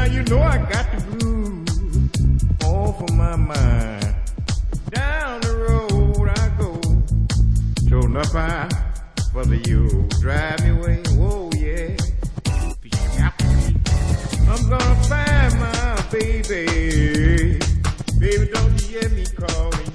you know I got the blues off of my mind. Down the road I go. Sure enough, for the you drive me away. Whoa, yeah. I'm gonna find my baby. Baby, don't you hear me calling?